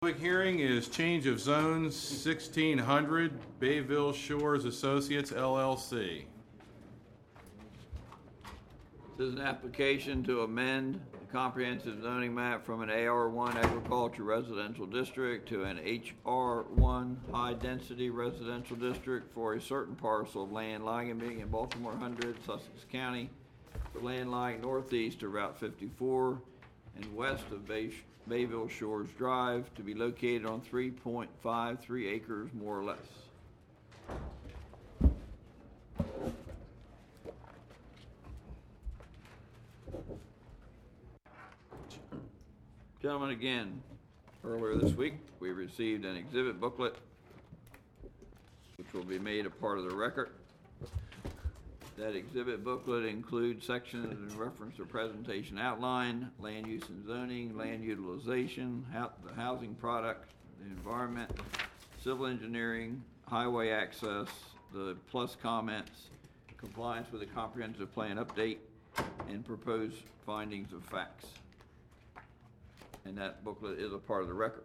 Public hearing is change of zones 1600 Bayville Shores Associates LLC. This is an application to amend the comprehensive zoning map from an AR1 agriculture residential district to an HR1 high-density residential district for a certain parcel of land lying and being in Baltimore 100, Sussex County, the land lying northeast of Route 54 and west of Bayville Shores Drive, to be located on 3.53 acres, more or less. Gentlemen, again, earlier this week, we received an exhibit booklet which will be made a part of the record. That exhibit booklet includes sections in reference to presentation outline, land use and zoning, land utilization, the housing product, the environment, civil engineering, highway access, the plus comments, compliance with the comprehensive plan update, and proposed findings of facts. And that booklet is a part of the record.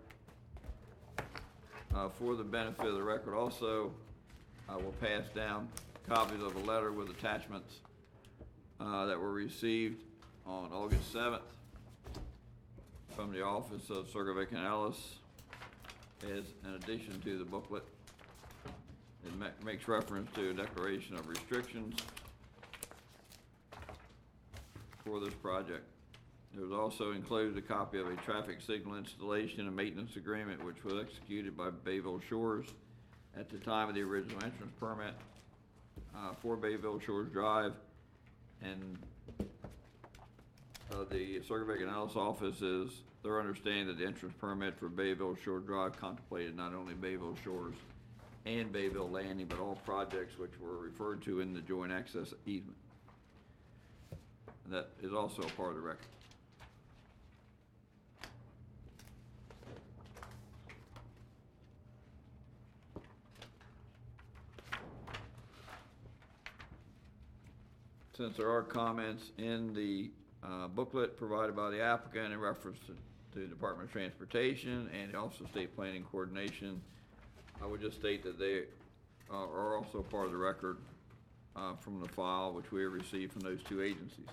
For the benefit of the record also, I will pass down copies of a letter with attachments that were received on August 7th from the office of Surgovic and Ellis as an addition to the booklet. It makes reference to a declaration of restrictions for this project. There was also included a copy of a traffic signal installation and maintenance agreement which was executed by Bayville Shores at the time of the original entrance permit for Bayville Shores Drive, and the Surgovic and Ellis office is their understanding that the entrance permit for Bayville Shores Drive contemplated not only Bayville Shores and Bayville Landing, but all projects which were referred to in the joint access easement. And that is also a part of the record. Since there are comments in the booklet provided by the applicant in reference to the Department of Transportation and also State Planning Coordination, I would just state that they are also part of the record from the file which we have received from those two agencies.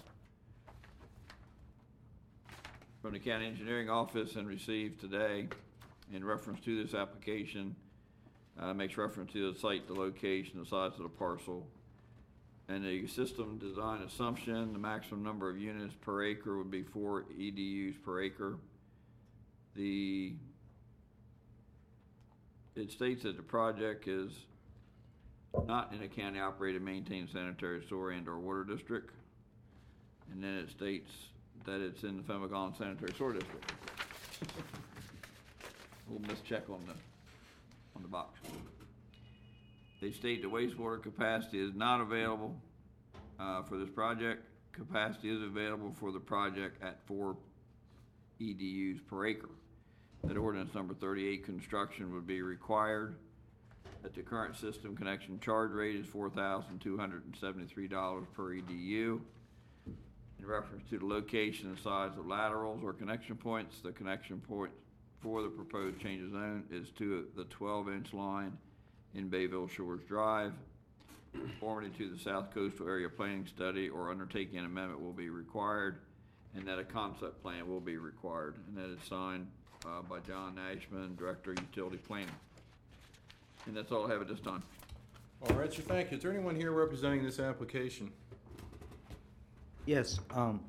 From the County Engineering Office and received today in reference to this application, makes reference to the site, the location, the size of the parcel, and the system design assumption. The maximum number of units per acre would be 4 EDUs per acre. It states that the project is not in a county operated, maintained sanitary sewer and or water district. And then it states that it's in the Femagon Sanitary Sewer District. A little mischeck on the box. They state the wastewater capacity is not available for this project. Capacity is available for the project at 4 EDUs per acre. That ordinance number 38 construction would be required. That the current system connection charge rate is $4,273 per EDU. In reference to the location and size of laterals or connection points, the connection point for the proposed change of zone is to the 12-inch line in Bayville Shores Drive. Conformity to the South Coastal Area Planning Study or undertaking an amendment will be required, and that a concept plan will be required, and that is signed by John Nashman, Director of Utility Planning. And that's all I have at this time. All right, sir, thank you. Is there anyone here representing this application? Yes,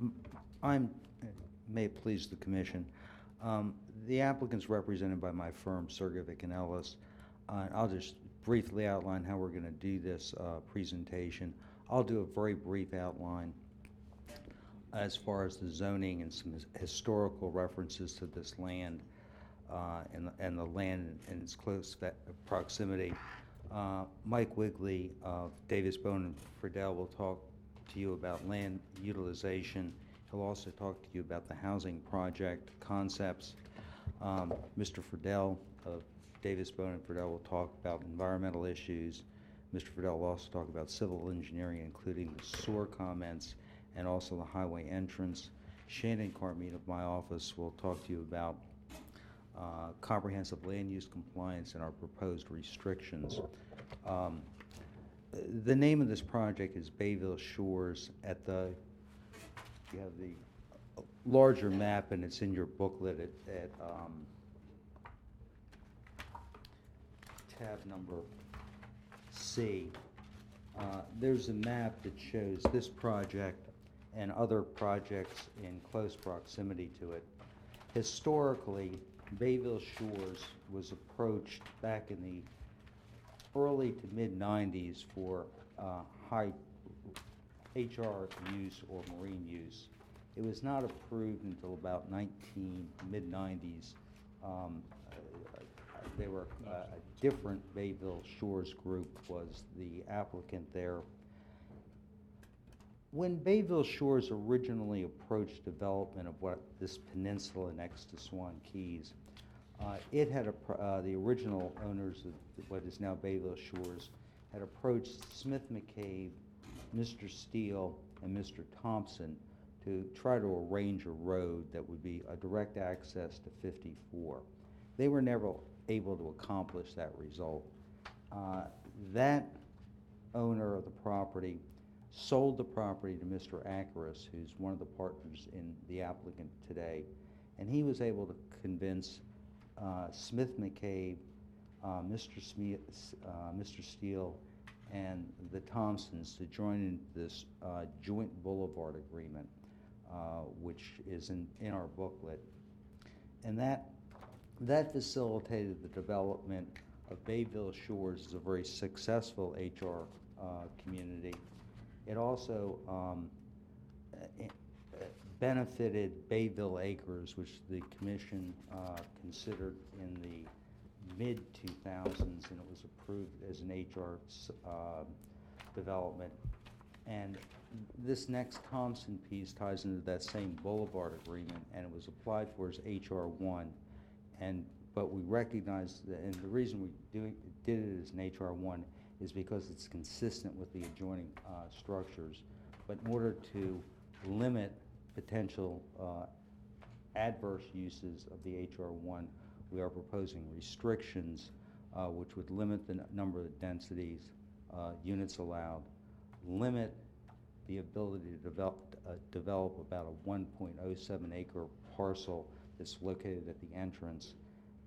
may it please the Commission. The applicant's represented by my firm, Surgovic and Ellis. I'll just briefly outline how we're going to do this presentation. I'll do a very brief outline as far as the zoning and some historical references to this land and the land and its close proximity. Mike Wigley of Davis Bone and Friedel will talk to you about land utilization. He'll also talk to you about the housing project concepts. Mr. Friedel of Davis Bone and Friedel will talk about environmental issues. Mr. Friedel will also talk about civil engineering, including the SOAR comments and also the highway entrance. Shannon Carmine of my office will talk to you about comprehensive land use compliance, and our proposed restrictions. The name of this project is Bayville Shores. You have the larger map, and it's in your booklet at tab number C. There's a map that shows this project and other projects in close proximity to it. Historically, Bayville Shores was approached back in the early to mid-90s for high HR use or marine use. It was not approved until about mid-90s. They were a different Bayville Shores group was the applicant there. When Bayville Shores originally approached development of what this peninsula next to Swan Keys, it had the original owners of what is now Bayville Shores had approached Smith McCabe, Mr. Steele, and Mr. Thompson to try to arrange a road that would be a direct access to 54. They were never able to accomplish that result. That owner of the property sold the property to Mr. Akaris, who's one of the partners in the applicant today, and he was able to convince Smith McCabe, Mr. Steele, and the Thompsons to join in this joint boulevard agreement, which is in our booklet. And that facilitated the development of Bayville Shores as a very successful HR community. It also benefited Bayville Acres, which the commission considered in the mid-2000s, and it was approved as an HR development. And this next Thompson piece ties into that same boulevard agreement, and it was applied for as HR1. But we recognized that, and the reason we did it as an HR1 is because it's consistent with the adjoining structures. But in order to limit potential adverse uses of the HR1, we are proposing restrictions which would limit the number of densities, units allowed, limit the ability to develop about a 1.07 acre parcel that's located at the entrance,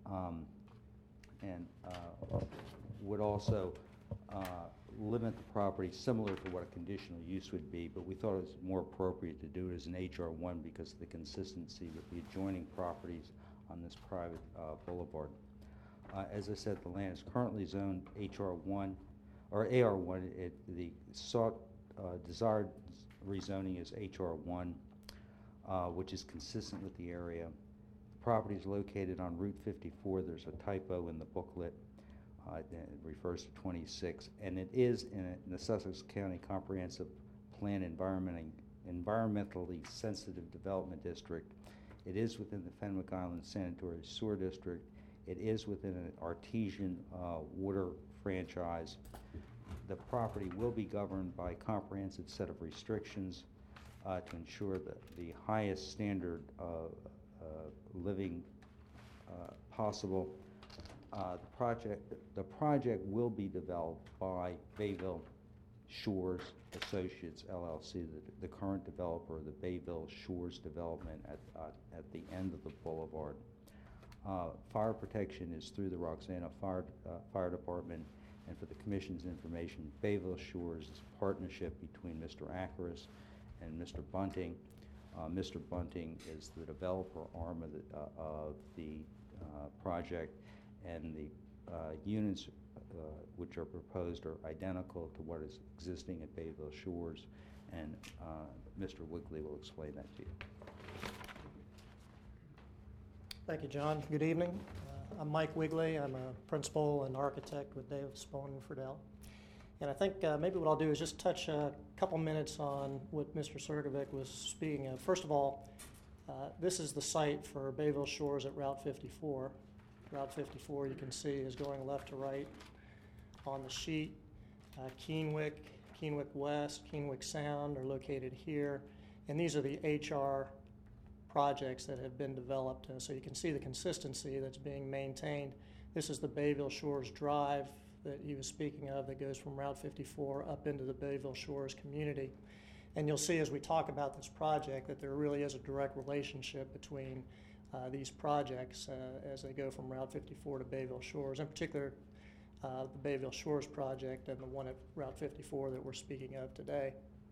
and would also limit the property similar to what a conditional use would be, but we thought it was more appropriate to do it as an HR1 because of the consistency with the adjoining properties on this private boulevard. As I said, the land is currently zoned HR1 or AR1. The desired rezoning is HR1, which is consistent with the area. The property is located on Route 54. There's a typo in the booklet. It refers to 26, and it is in the Sussex County Comprehensive Plan environmentally sensitive development district. It is within the Fenwick Island Sanitary Sewer District. It is within an artesian water franchise. The property will be governed by a comprehensive set of restrictions to ensure that the highest standard of living possible. The project will be developed by Bayville Shores Associates LLC, the current developer of the Bayville Shores development at the end of the boulevard. Fire protection is through the Roxana Fire Department, and for the Commission's information, Bayville Shores is a partnership between Mr. Akaris and Mr. Bunting. Mr. Bunting is the developer arm of the project, and the units which are proposed are identical to what is existing at Bayville Shores, and Mr. Wigley will explain that to you. Thank you, John. Good evening. I'm Mike Wigley. I'm a principal and architect with Davis Spohn and Friedel. And I think maybe what I'll do is just touch a couple minutes on what Mr. Surgovic was speaking of. First of all, this is the site for Bayville Shores at Route 54. Route 54, you can see, is going left to right on the sheet. Keenwick West, Keenwick Sound are located here. And these are the HR projects that have been developed. So you can see the consistency that's being maintained. This is the Bayville Shores Drive that he was speaking of that goes from Route 54 up into the Bayville Shores community. And you'll see as we talk about this project that there really is a direct relationship between these projects as they go from Route 54 to Bayville Shores, in particular the Bayville Shores project and the one at Route 54 that we're speaking of today.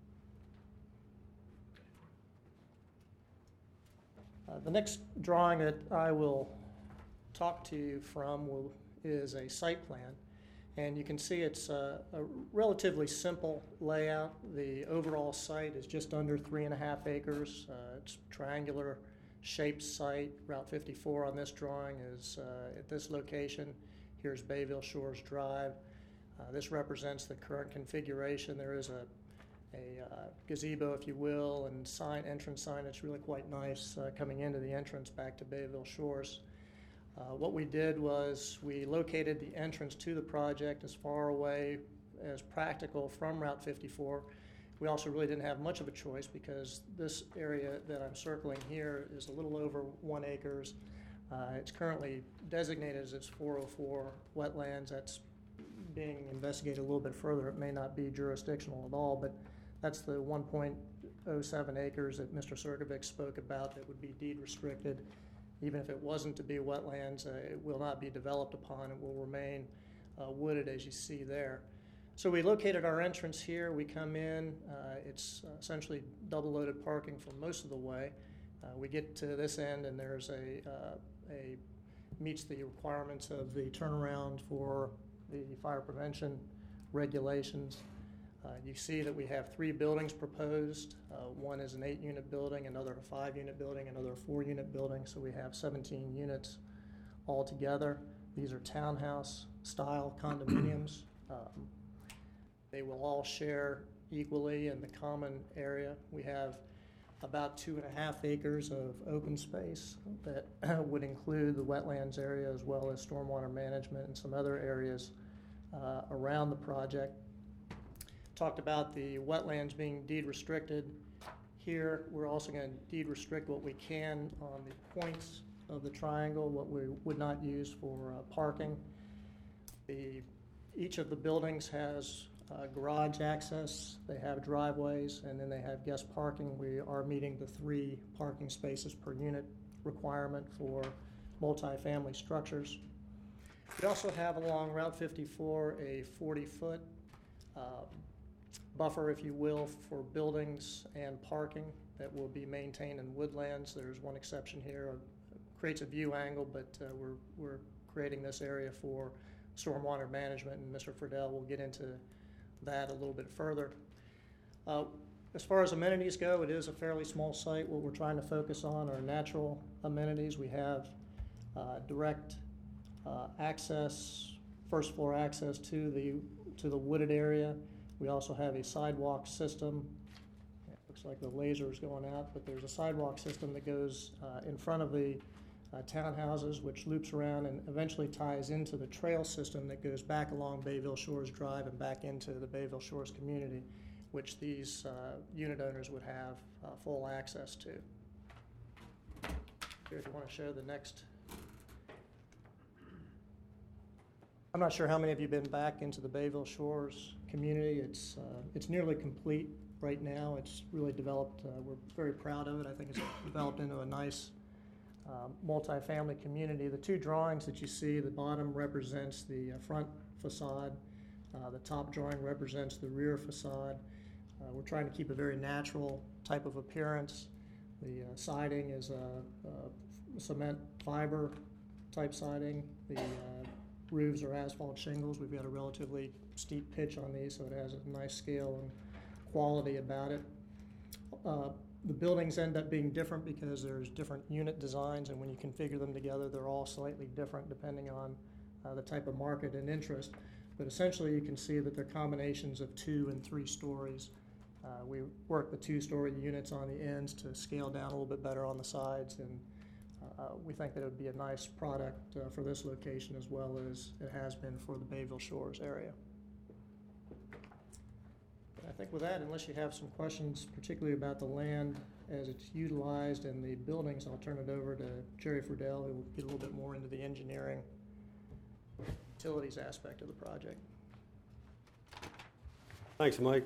The next drawing that I will talk to you from is a site plan. And you can see it's a relatively simple layout. The overall site is just under 3.5 acres. It's a triangular shaped site. Route 54 on this drawing is at this location. Here's Bayville Shores Drive. This represents the current configuration. There is a gazebo, if you will, and entrance sign that's really quite nice coming into the entrance back to Bayville Shores. What we did was we located the entrance to the project as far away as practical from Route 54. We also really didn't have much of a choice because this area that I'm circling here is a little over 1 acre. It's currently designated as its 404 wetlands. That's being investigated a little bit further. It may not be jurisdictional at all, but that's the 1.07 acres that Mr. Surkovic spoke about that would be deed restricted. Even if it wasn't to be wetlands, it will not be developed upon. It will remain wooded as you see there. So we located our entrance here. We come in. It's essentially double-loaded parking for most of the way. We get to this end, and there's meets the requirements of the turnaround for the fire prevention regulations. You see that we have 3 buildings proposed. One is an 8-unit building, another a 5-unit building, another a 4-unit building. So we have 17 units altogether. These are townhouse-style condominiums. They will all share equally in the common area. We have about 2.5 acres of open space that would include the wetlands area as well as stormwater management and some other areas around the project. Talked about the wetlands being deed restricted. Here, we're also going to deed restrict what we can on the points of the triangle, what we would not use for parking. Each of the buildings has garage access, they have driveways, and then they have guest parking. We are meeting the 3 parking spaces per unit requirement for multifamily structures. We also have along Route 54 a 40-foot buffer, if you will, for buildings and parking that will be maintained in woodlands. There's one exception here. It creates a view angle, but we're creating this area for stormwater management, and Mr. Friedel will get into that a little bit further. As far as amenities go, it is a fairly small site. What we're trying to focus on are natural amenities. We have direct access, first floor access to the wooded area. We also have a sidewalk system. It looks like the laser is going out, but there's a sidewalk system that goes in front of the townhouses, which loops around and eventually ties into the trail system that goes back along Bayville Shores Drive and back into the Bayville Shores community, which these unit owners would have full access to. Here, if you want to show the next. I'm not sure how many of you have been back into the Bayville Shores community. It's nearly complete right now. It's really developed. We're very proud of it. I think it's developed into a nice multifamily community. The 2 drawings that you see, the bottom represents the front facade. The top drawing represents the rear facade. We're trying to keep a very natural type of appearance. The siding is a cement fiber type siding. The roofs are asphalt shingles. We've got a relatively steep pitch on these, so it has a nice scale and quality about it. The buildings end up being different because there's different unit designs, and when you configure them together, they're all slightly different depending on the type of market and interest. But essentially, you can see that they're combinations of 2 and 3 stories. We work the 2-story units on the ends to scale down a little bit better on the sides, and we think that it would be a nice product for this location as well as it has been for the Bayville Shores area. I think with that, unless you have some questions, particularly about the land as it's utilized in the buildings, I'll turn it over to Jerry Friedel, who will get a little bit more into the engineering utilities aspect of the project. Thanks, Mike.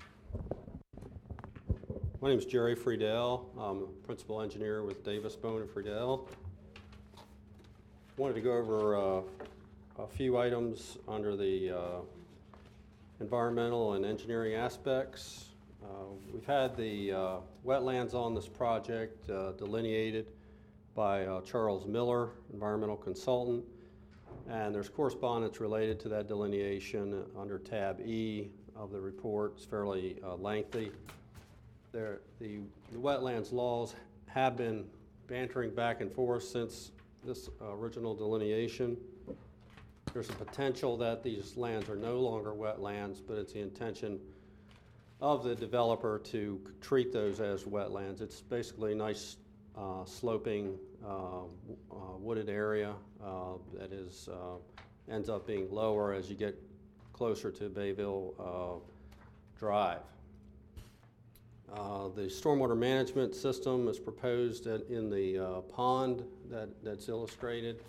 My name is Jerry Friedel. I'm a principal engineer with Davis, Bone and Friedel. Wanted to go over a few items under the environmental and engineering aspects. We've had the wetlands on this project delineated by Charles Miller, environmental consultant, and there's correspondence related to that delineation under tab E of the report. It's fairly lengthy. The wetlands laws have been bantering back and forth since this original delineation. There's a potential that these lands are no longer wetlands, but it's the intention of the developer to treat those as wetlands. It's basically a nice sloping wooded area that is ends up being lower as you get closer to Bayville Drive. The stormwater management system is proposed in the pond that's illustrated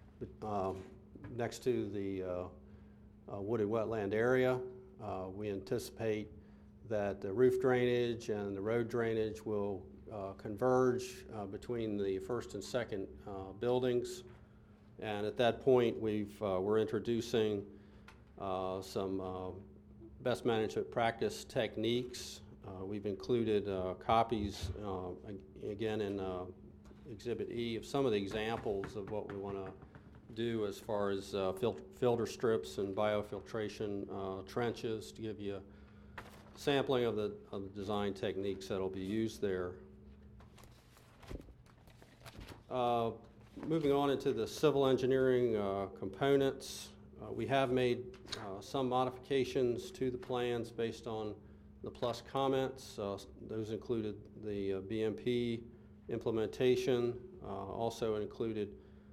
next to the wooded wetland area. We anticipate that the roof drainage and the road drainage will converge between the first and second buildings. And at that point, we're introducing some best management practice techniques. We've included copies, again, in Exhibit E of some of the examples of what we want to do as far as filter strips and biofiltration trenches to give you a sampling of the design techniques that will be used there. Moving on into the civil engineering components, we have made some modifications to the plans based on the plus comments. Those included the BMP implementation, also included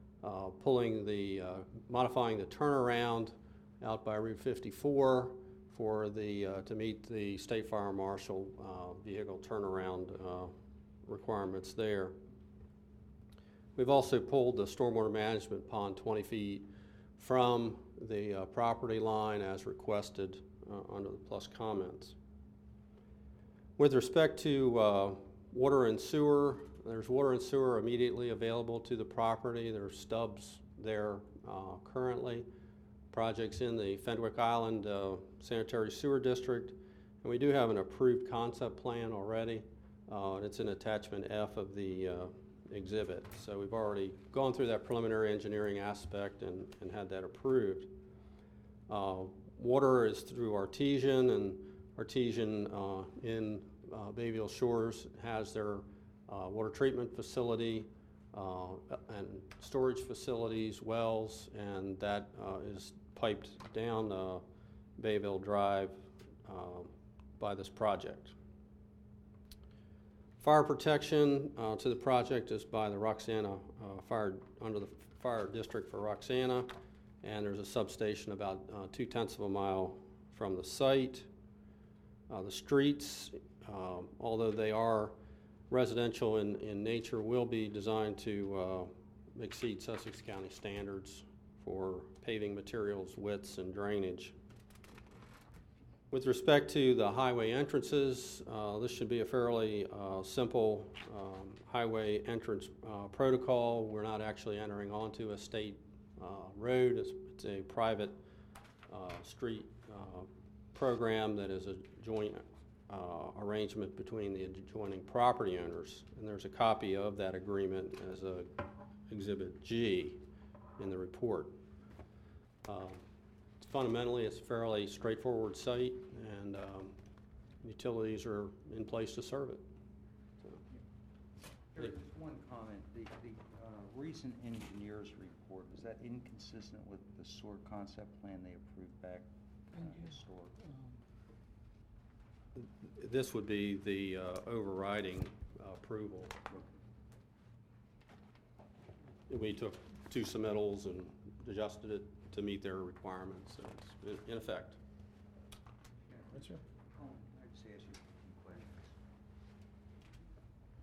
modifying the turnaround out by Route 54 for to meet the State Fire Marshal vehicle turnaround requirements there. We've also pulled the stormwater management pond 20 feet from the property line as requested under the plus comments. With respect to water and sewer, there's water and sewer immediately available to the property. There are stubs there currently. Projects in the Fenwick Island Sanitary Sewer District, and we do have an approved concept plan already. It's in attachment F of the exhibit. So we've already gone through that preliminary engineering aspect and had that approved. Water is through Artesian, and Artesian in Bayville Shores has their water treatment facility and storage facilities, wells, and that is piped down Bayville Drive by this project. Fire protection to the project is by the Roxana under the fire district for Roxana, and there's a substation about 0.2 of a mile from the site. The streets, although they are residential in nature, will be designed to exceed Sussex County standards for paving materials, widths, and drainage. With respect to the highway entrances, this should be a fairly simple highway entrance protocol. We're not actually entering onto a state road. It's a private street program that is a joint arrangement between the adjoining property owners. And there's a copy of that agreement as Exhibit G in the report. Fundamentally, it's a fairly straightforward site, and utilities are in place to serve it. So, There's one comment. The recent engineer's report, is that inconsistent with the SOAR concept plan they approved back SOAR? This would be the overriding approval. We took two submittals and adjusted it to meet their requirements, so it's in effect. That's right. I'd just ask you a few questions.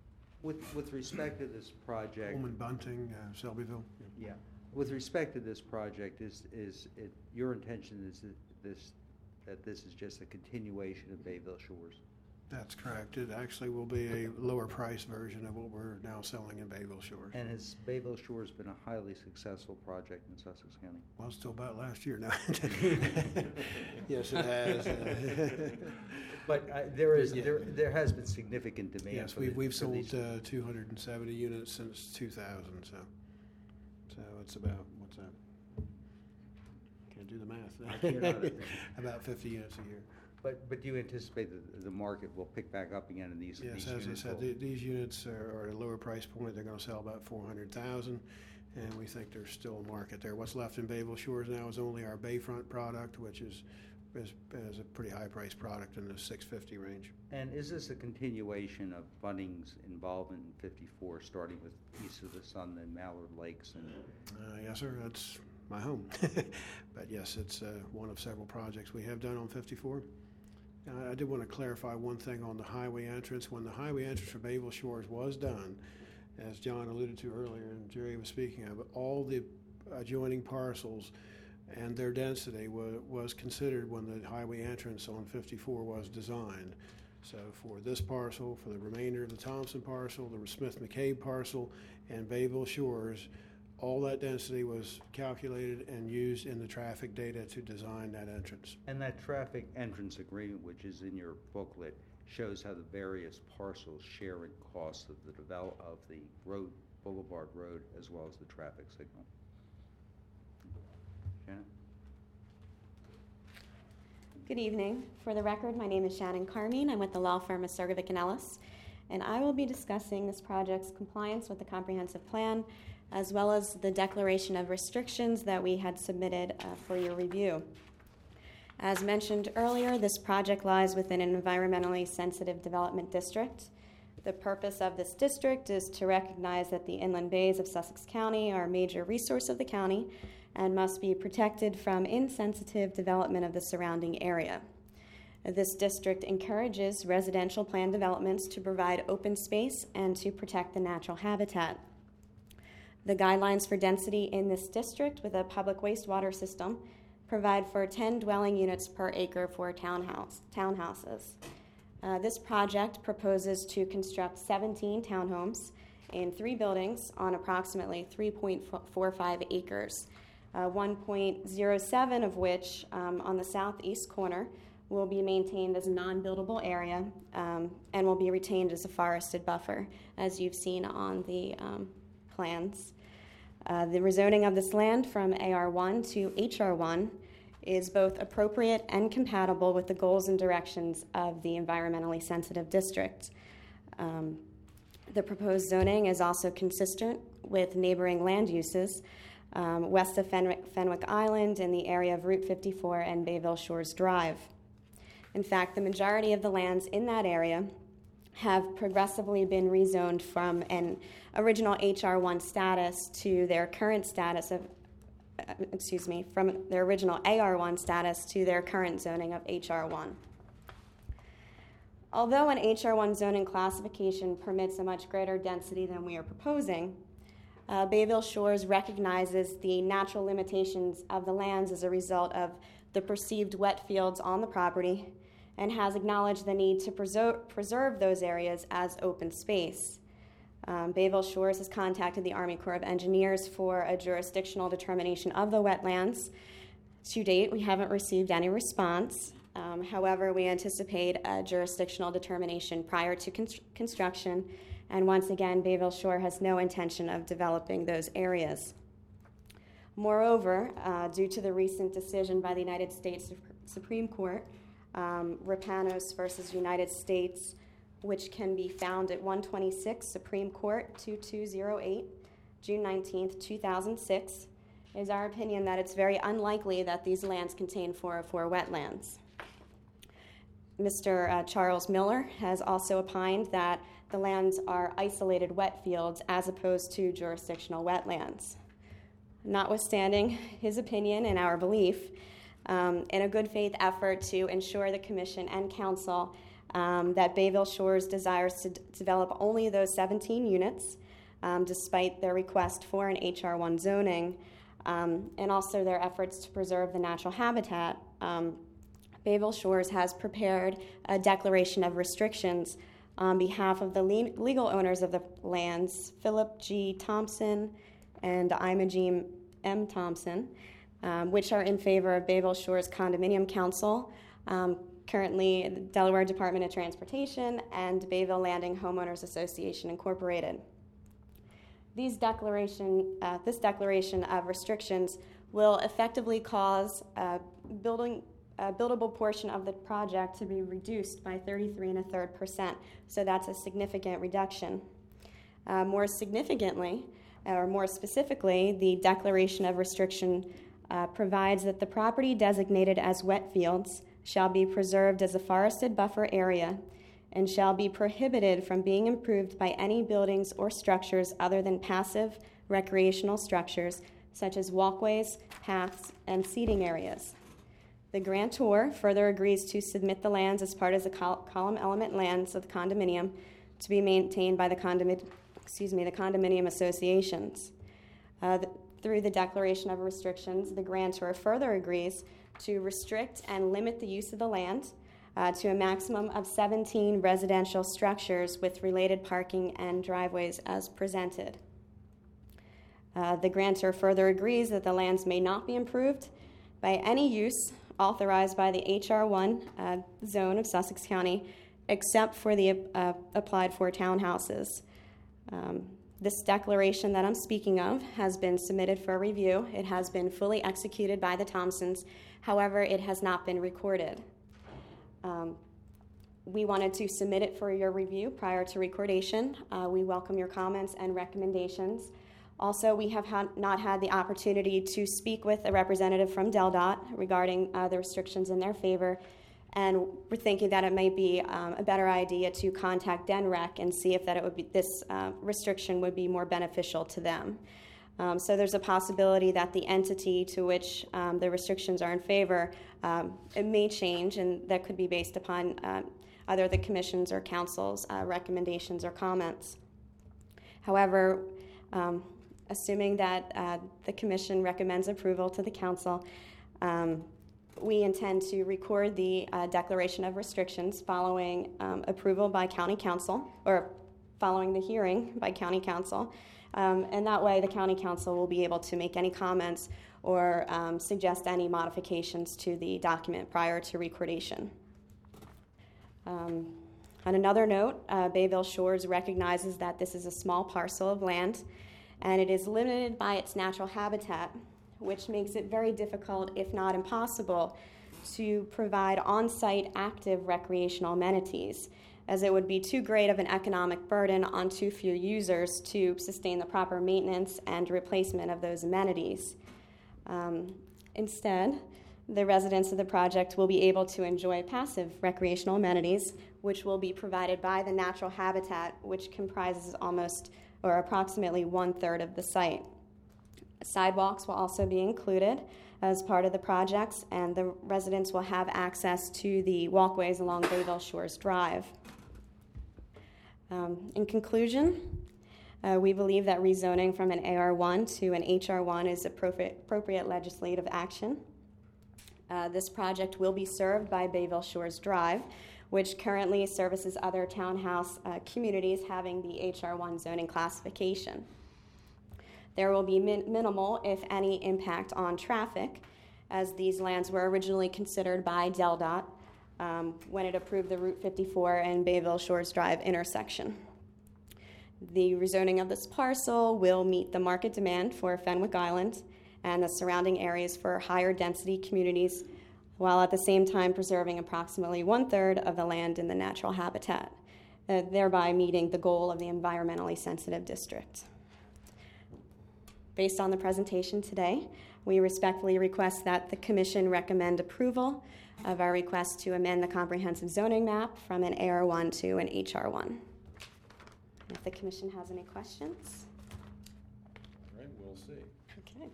With respect to this project, Coleman Bunting, Selbyville. yeah, with respect to this project, is it, your intention is that this is just a continuation of Bayville Shores? That's correct. It actually will be a lower price version of what we're now selling in Bayville Shores. And has Bayville Shores been a highly successful project in Sussex County? Well, it's still about last year now. Yes, it has. But there has been significant demand. Yes, for we've for sold these- 270 units since 2000, so it's about, what's that? Can't do the math. can't either. About 50 units a year. But do you anticipate that the market will pick back up again in these Yes, these as I units? said, will- these units are at a lower price point. They're going to sell about 400,000, and we think there's still a market there. What's left in Bayville Shores now is only our Bayfront product, which is a pretty high price product in the 650 range. And is this a continuation of Bunnings' involvement in 54, starting with East of the Sun and Mallard Lakes? And Yes, sir. That's my home. But yes, it's one of several projects we have done on 54. I did want to clarify one thing on the highway entrance. When the highway entrance for Bayville Shores was done, as John alluded to earlier and Jerry was speaking of, all the adjoining parcels and their density was considered when the highway entrance on 54 was designed. So for this parcel, for the remainder of the Thompson parcel, the Smith-McCabe parcel, and Bayville Shores, all that density was calculated and used in the traffic data to design that entrance. And that traffic entrance agreement, which is in your booklet, shows how the various parcels share in costs of the road, Boulevard Road, as well as the traffic signal. Shannon? Good evening. For the record, my name is Shannon Carmine. I'm with the law firm of Sergovic and Ellis, and I will be discussing this project's compliance with the comprehensive plan, as well as the declaration of restrictions that we had submitted for your review. As mentioned earlier, this project lies within an environmentally sensitive development district. The purpose of this district is to recognize that the inland bays of Sussex County are a major resource of the county and must be protected from insensitive development of the surrounding area. This district encourages residential plan developments to provide open space and to protect the natural habitat. The guidelines for density in this district with a public wastewater system provide for 10 dwelling units per acre for townhouses. This project proposes to construct 17 townhomes in 3 buildings on approximately 3.45 acres, 1.07 of which on the southeast corner will be maintained as a non-buildable area and will be retained as a forested buffer, as you've seen on the plans. The rezoning of this land from AR1 to HR1 is both appropriate and compatible with the goals and directions of the environmentally sensitive district. The proposed zoning is also consistent with neighboring land uses west of Fenwick Island in the area of Route 54 and Bayville Shores Drive. In fact, the majority of the lands in that area have progressively been rezoned from an original HR1 status to their current status of, from their original AR1 status to their current zoning of HR1. Although an HR1 zoning classification permits a much greater density than we are proposing, Bayville Shores recognizes the natural limitations of the lands as a result of the perceived wet fields on the property and has acknowledged the need to preserve those areas as open space. Bayville Shores has contacted the Army Corps of Engineers for a jurisdictional determination of the wetlands. To date, we haven't received any response. However, we anticipate a jurisdictional determination prior to construction, and once again, Bayville Shore has no intention of developing those areas. Moreover, due to the recent decision by the United States Supreme Court, Rapanos versus United States, which can be found at 126 Supreme Court 2208, June 19th, 2006, is our opinion that it's very unlikely that these lands contain 404 wetlands. Mr. Charles Miller has also opined that the lands are isolated wet fields as opposed to jurisdictional wetlands. Notwithstanding his opinion and our belief, in a good faith effort to ensure the Commission and Council that Bayville Shores desires to develop only those 17 units, despite their request for an HR1 zoning, and also their efforts to preserve the natural habitat. Bayville Shores has prepared a declaration of restrictions on behalf of the legal owners of the lands, Philip G. Thompson and Imogene M. Thompson, which are in favor of Bayville Shores Condominium Council, currently the Delaware Department of Transportation, and Bayville Landing Homeowners Association, Incorporated. This declaration of restrictions will effectively cause a buildable portion of the project to be reduced by 33 1/3%. So that's a significant reduction. More significantly, or more specifically, the declaration of restriction provides that the property designated as wet fields shall be preserved as a forested buffer area and shall be prohibited from being improved by any buildings or structures other than passive recreational structures such as walkways, paths, and seating areas. The grantor further agrees to submit the lands as part of the column element lands of the condominium to be maintained by the condominium associations. Through the declaration of restrictions, the grantor further agrees to restrict and limit the use of the land to a maximum of 17 residential structures with related parking and driveways as presented. The grantor further agrees that the lands may not be improved by any use authorized by the HR1 zone of Sussex County, except for the applied for townhouses. This declaration that I'm speaking of has been submitted for review. It has been fully executed by the Thompsons. However, it has not been recorded. We wanted to submit it for your review prior to recordation. We welcome your comments and recommendations. Also, we have not had the opportunity to speak with a representative from DelDOT regarding the restrictions in their favor, and we're thinking that it may be a better idea to contact DENREC and see if this restriction would be more beneficial to them. So there's a possibility that the entity to which the restrictions are in favor, it may change, and that could be based upon either the commission's or council's recommendations or comments. However, assuming that the commission recommends approval to the council, we intend to record the declaration of restrictions following approval by county council, or following the hearing by county council. And that way the county council will be able to make any comments or suggest any modifications to the document prior to recordation. On another note, Bayville Shores recognizes that this is a small parcel of land and it is limited by its natural habitat, which makes it very difficult, if not impossible, to provide on-site active recreational amenities, as it would be too great of an economic burden on too few users to sustain the proper maintenance and replacement of those amenities. Instead, the residents of the project will be able to enjoy passive recreational amenities, which will be provided by the natural habitat, which comprises approximately 1/3 of the site. Sidewalks will also be included as part of the projects, and the residents will have access to the walkways along Bayville Shores Drive. In conclusion, we believe that rezoning from an AR1 to an HR1 is appropriate legislative action. This project will be served by Bayville Shores Drive, which currently services other townhouse communities having the HR1 zoning classification. There will be minimal, if any, impact on traffic, as these lands were originally considered by DelDOT when it approved the Route 54 and Bayville Shores Drive intersection. The rezoning of this parcel will meet the market demand for Fenwick Island and the surrounding areas for higher density communities, while at the same time preserving approximately 1/3 of the land in the natural habitat, thereby meeting the goal of the environmentally sensitive district. Based on the presentation today, we respectfully request that the Commission recommend approval of our request to amend the comprehensive zoning map from an AR1 to an HR1. If the Commission has any questions. All right, we'll see. Okay.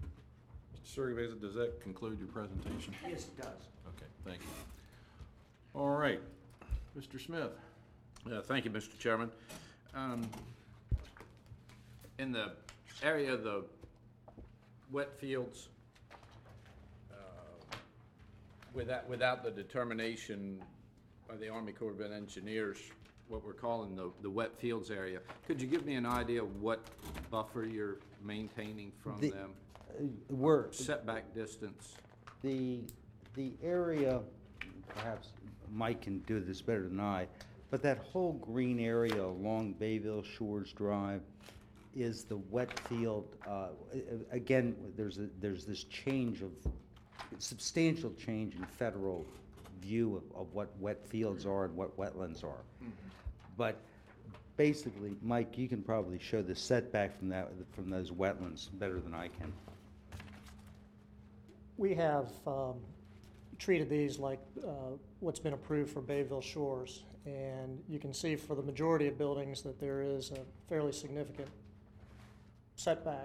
Mr. Sirgoveza, does that conclude your presentation? Yes, it does. Okay, thank you. All right, Mr. Smith. Thank you, Mr. Chairman. In the area of the wet fields, without the determination by the Army Corps of Engineers, what we're calling the wet fields area, could you give me an idea of what buffer you're maintaining from them? We're, Setback distance? the area, perhaps Mike can do this better than I, but that whole green area along Bayville Shores Drive is the wet field. Again, there's this change of, substantial change in federal view of what wet fields are and what wetlands are. But basically, Mike, you can probably show the setback from those wetlands better than I can. We have treated these like what's been approved for Bayville Shores, and you can see for the majority of buildings that there is a fairly significant setback.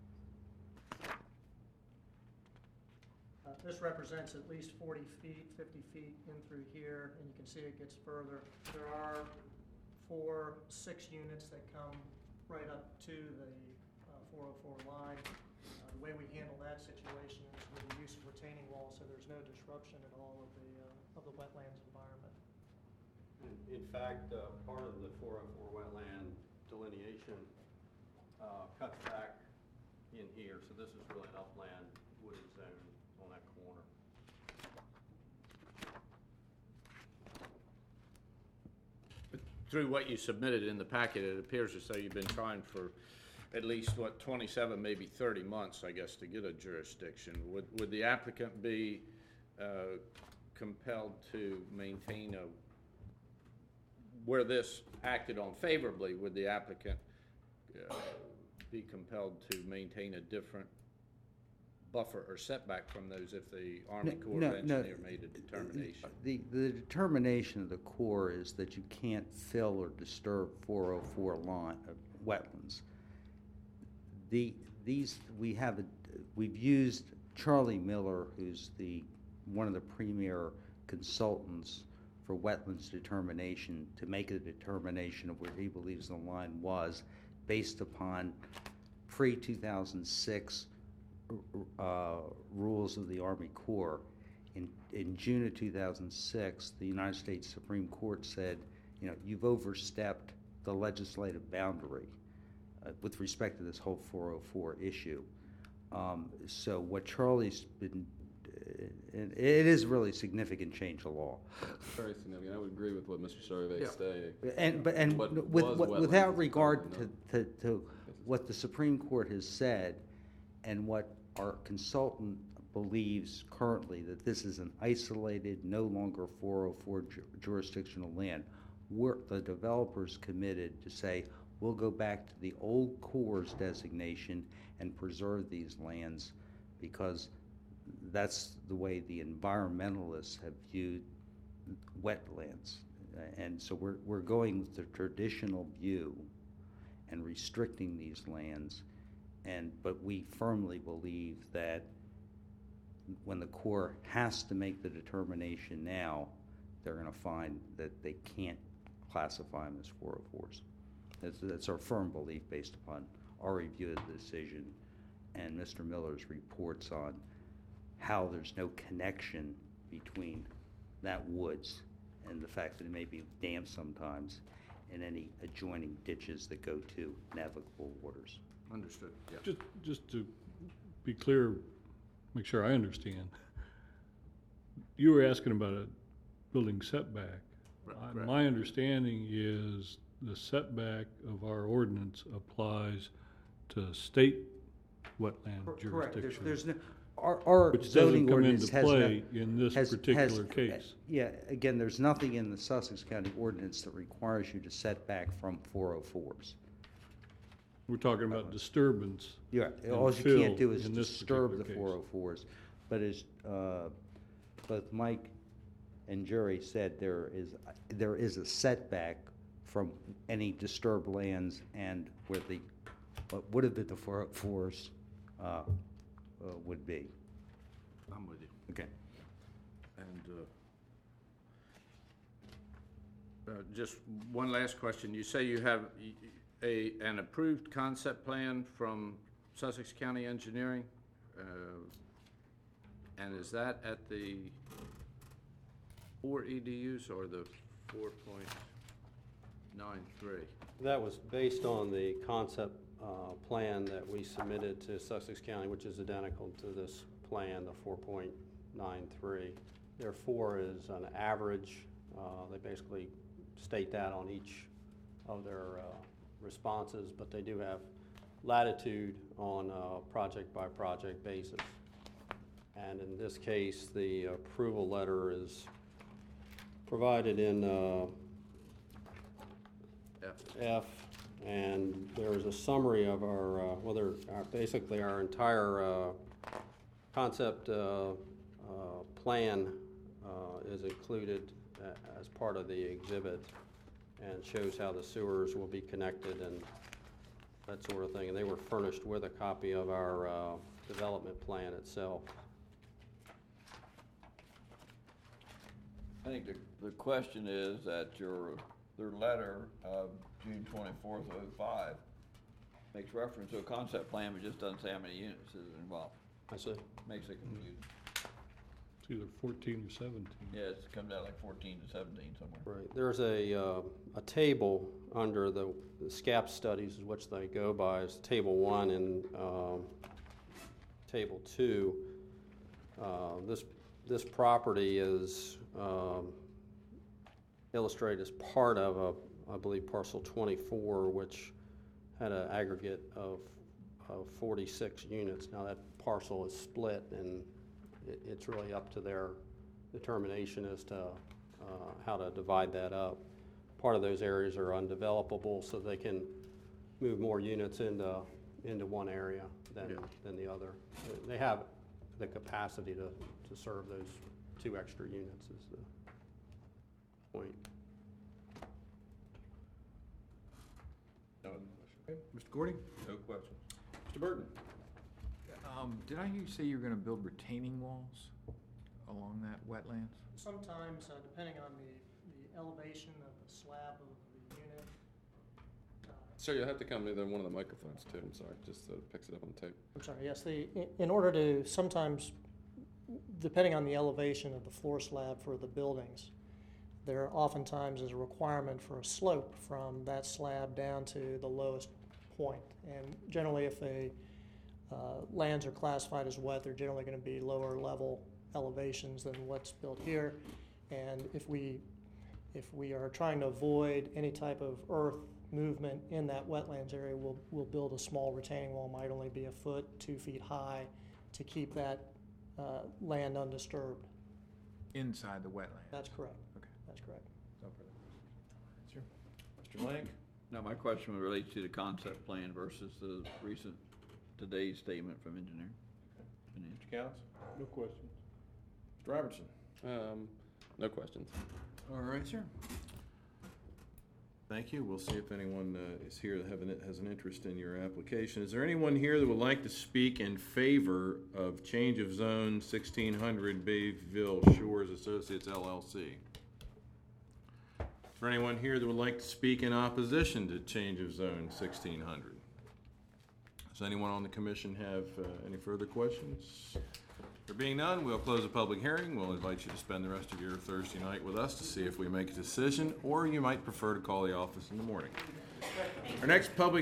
This represents at least 40 feet, 50 feet in through here, and you can see it gets further. There are 4 6 units that come right up to the 404 line. The way we handle that situation is with the use of retaining walls, so there's no disruption at all of the wetlands environment. In fact, part of the 404 wetland delineation cuts back in here, so this is really an upland wooded zone on that corner. Through what you submitted in the packet, it appears as though you've been trying for at least, 27, maybe 30 months, I guess, to get a jurisdiction. Would the applicant be compelled to maintain where this acted on favorably, would the applicant be compelled to maintain a different buffer or setback from those if the Army Corps of Engineers made a determination? The determination of the Corps is that you can't fill or disturb 404 wetlands. We've used Charlie Miller, who's one of the premier consultants for wetlands determination, to make a determination of where he believes the line was based upon pre-2006 rules of the Army Corps. In June of 2006, the United States Supreme Court said, you've overstepped the legislative boundary with respect to this whole 404 issue. So what Charlie's been, it is really significant change of law. Very significant. I would agree with what Mr. Survey is stating. And What without wetlands regard is to what the Supreme Court has said and what our consultant believes currently, that this is an isolated, no longer 404 jurisdictional land, the developers committed to say, we'll go back to the old Corps designation and preserve these lands, because that's the way the environmentalists have viewed wetlands. And so we're going with the traditional view and restricting these lands. But we firmly believe that when the Corps has to make the determination now, they're going to find that they can't classify them as 404s. That's our firm belief based upon our review of the decision and Mr. Miller's reports on how there's no connection between that woods and the fact that it may be damp sometimes and any adjoining ditches that go to navigable waters. Understood. Yeah. Just to be clear, make sure I understand. You were asking about a building setback. Right. My understanding is the setback of our ordinance applies to state wetland jurisdiction. There's no, our Which zoning doesn't come ordinance into has no, play in this particular case. Yeah, again, there's nothing in the Sussex County ordinance that requires you to set back from 404s. We're talking about disturbance. Yeah, and all you fill can't do is in this disturb the particular case. 404s. But as both Mike and Jerry said, there is a setback from any disturbed lands and where what would have been the 404s would be. I'm with you. Okay. And Just one last question. You say you have an approved concept plan from Sussex County Engineering? And is that at the 4 EDUs or the 4.93? That was based on the concept plan that we submitted to Sussex County, which is identical to this plan, the 4.93. Their 4 is an average. They basically state that on each of their responses, but they do have latitude on a project-by-project basis. And in this case, the approval letter is provided in F, and there's a summary of our, basically our entire concept plan is included as part of the exhibit, and shows how the sewers will be connected and that sort of thing. And they were furnished with a copy of our development plan itself. I think the question is that their letter of June 24th, 05 makes reference to a concept plan, but just doesn't say how many units is involved. I see. Makes it confusing. It's either 14 or 17. Yeah, it comes out like 14 to 17 somewhere. Right. There's a table under the SCAP studies, which they go by, is Table 1 and Table 2. This property is illustrated as part of I believe, parcel 24, which had an aggregate of 46 units. Now that parcel is split, and it's really up to their determination as to how to divide that up. Part of those areas are undevelopable, so they can move more units into one area than the other. They have the capacity to serve those 2 extra units is the point. No other question. Mr. Gordy? No questions. Mr. Burton? Did I hear you say you're going to build retaining walls along that wetlands? Sometimes, depending on the elevation of the slab of the unit. Sir, you'll have to come to one of the microphones too, I'm sorry, just so it picks it up on tape. I'm sorry, yes, in order to, sometimes, depending on the elevation of the floor slab for the buildings, there oftentimes is a requirement for a slope from that slab down to the lowest point. And generally, if lands are classified as wet, they're generally going to be lower level elevations than what's built here. And if we are trying to avoid any type of earth movement in that wetlands area, we'll build a small retaining wall, might only be 1 foot, 2 feet high, to keep that land undisturbed. Inside the wetland? That's correct. Okay. That's correct. No further. Sure. Mr. Blank? Now, my question relates to the concept plan versus the recent, today's statement from engineering. Mr. Counts? No questions. Mr. Robertson? No questions. All right, sir. Thank you. We'll see if anyone is here that has an interest in your application. Is there anyone here that would like to speak in favor of change of zone 1600 Bayville Shores Associates LLC? Is there anyone here that would like to speak in opposition to change of zone 1600? Does anyone on the commission have any further questions? There being none, we'll close the public hearing. We'll invite you to spend the rest of your Thursday night with us to see if we make a decision, or you might prefer to call the office in the morning. Our next public